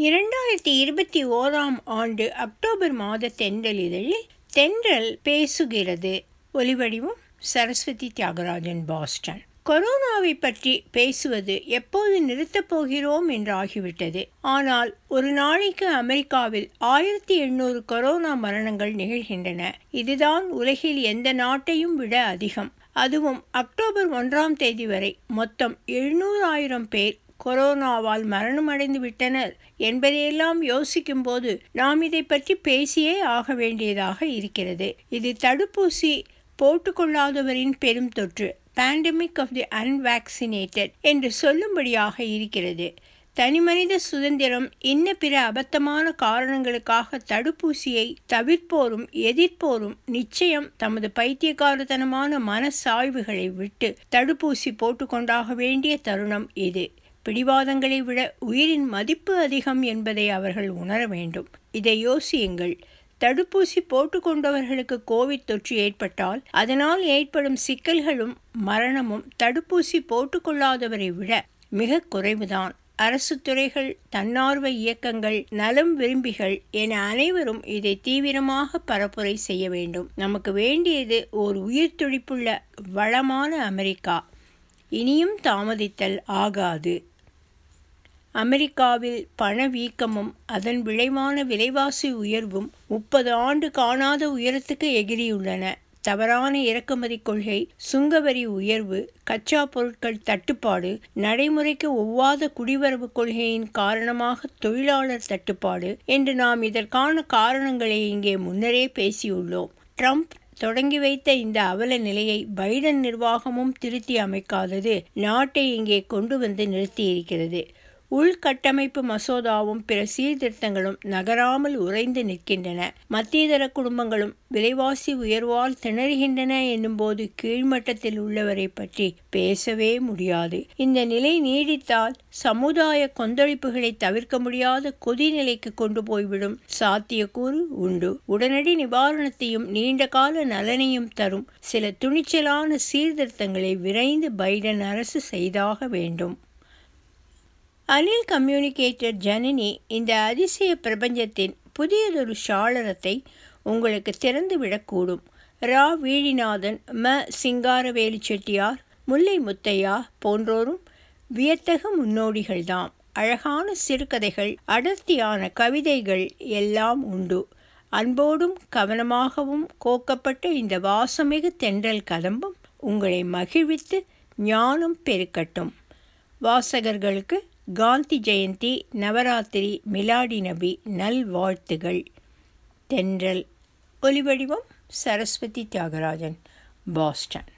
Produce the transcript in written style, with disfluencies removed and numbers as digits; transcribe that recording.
2021ஆம் ஆண்டு அக்டோபர் மாத தென்றல் இதழில் தென்றல் பேசுகிறது. ஒலிவடிவம் சரஸ்வதி தியாகராஜன், பாஸ்டன். கொரோனாவை பற்றி பேசுவது எப்போது நிறுத்தப் போகிறோம் என்றாகிவிட்டது. ஆனால் ஒரு நாளைக்கு அமெரிக்காவில் 1800 கொரோனா மரணங்கள் நிகழ்கின்றன. இதுதான் உலகில் எந்த நாட்டையும் விட அதிகம். அதுவும் அக்டோபர் 1ஆம் தேதி வரை மொத்தம் 700,000 பேர் கொரோனாவால் மரணமடைந்து விட்டனர் என்பதையெல்லாம் யோசிக்கும் போது நாம் இதை பற்றி பேசியே ஆக வேண்டியதாக இருக்கிறது. இது தடுப்பூசி போட்டுக்கொள்ளாதவரின் பெரும் தொற்று, பேண்டமிக் ஆஃப் தி அன்வேக்சினேட்டட் என்று சொல்லும்படியாக இருக்கிறது. தனிமனித சுதந்திரம் இன்ன பிற அபத்தமான காரணங்களுக்காக தடுப்பூசியை தவிர்ப்போரும் எதிர்ப்போரும் நிச்சயம் தமது பைத்தியக்காரத்தனமான மனசாய்வுகளை விட்டு தடுப்பூசி போட்டுக்கொண்டாக வேண்டிய தருணம் இது. பிடிவாதங்களை விட உயிரின் மதிப்பு அதிகம் என்பதை அவர்கள் உணர வேண்டும். இதை யோசியுங்கள். தடுப்பூசி போட்டுக்கொண்டவர்களுக்கு கோவிட் தொற்று ஏற்பட்டால் அதனால் ஏற்படும் சிக்கல்களும் மரணமும் தடுப்பூசி போட்டுக்கொள்ளாதவரை விட மிக குறைவுதான். அரசு துறைகள், தன்னார்வ இயக்கங்கள், நலம் விரும்பிகள் என அனைவரும் இதை தீவிரமாக பரப்புரை செய்ய வேண்டும். நமக்கு வேண்டியது ஓர் உயிர் துடிப்புள்ள வளமான அமெரிக்கா. இனியும் தாமதித்தல் ஆகாது. அமெரிக்காவில் பணவீக்கமும் அதன் விளைவான விலைவாசி உயர்வும் 30 ஆண்டு காணாத உயரத்துக்கு எகிரியுள்ளன. தவறான இறக்குமதி கொள்கை, சுங்கவரி உயர்வு, கச்சா பொருட்கள் தட்டுப்பாடு, நடைமுறைக்கு ஒவ்வாத குடிவரவு கொள்கையின் காரணமாக தொழிலாளர் தட்டுப்பாடு என்று நாம் இதற்கான காரணங்களை இங்கே முன்னரே பேசியுள்ளோம். ட்ரம்ப் தொடங்கி வைத்த இந்த அவல நிலையை பைடன் நிர்வாகமும் திருத்தி அமைக்காதது நாட்டை இங்கே கொண்டு வந்து நிறுத்தியிருக்கிறது. உள்கட்டமைப்பு மசோதாவும் பிற சீர்திருத்தங்களும் நகராமல் உறைந்து நிற்கின்றன. மத்தியதர குடும்பங்களும் விலைவாசி உயர்வால் திணறுகின்றன என்னும்போது கீழ்மட்டத்தில் உள்ளவரை பற்றி பேசவே முடியாது. இந்த நிலை நீடித்தால் சமுதாய கொந்தளிப்புகளை தவிர்க்க முடியாத கொதிநிலைக்கு கொண்டு போய்விடும் சாத்தியக்கூறு உண்டு. உடனடி நிவாரணத்தையும் நீண்டகால நலனையும் தரும் சில துணிச்சலான சீர்திருத்தங்களை விரைந்து பைடன் அரசு செய்தாக வேண்டும். அனில் கம்யூனிகேட்டர் ஜனனி இந்த அதிசய பிரபஞ்சத்தின் புதியதொரு சாளரத்தை உங்களுக்கு திறந்துவிடக்கூடும். ரா. வீழிநாதன், ம. சிங்காரவேலு செட்டியார், முல்லை முத்தையா போன்றோரும் வியத்தகு முன்னோடிகள்தாம். அழகான சிறுகதைகள், அடர்த்தியான கவிதைகள் எல்லாம் உண்டு. அன்போடும் கவனமாகவும் கோக்கப்பட்ட இந்த வாசமிகு தென்றல் கதம்பம் உங்களை மகிழ்வித்து ஞானம் பெருக்கட்டும். வாசகர்களுக்கு காந்தி ஜெயந்தி, நவராத்திரி, மிலாடி நபி நல்வாழ்த்துகள். தென்றல். ஒலிவடிவம் சரஸ்வதி தியாகராஜன், பாஸ்டன்.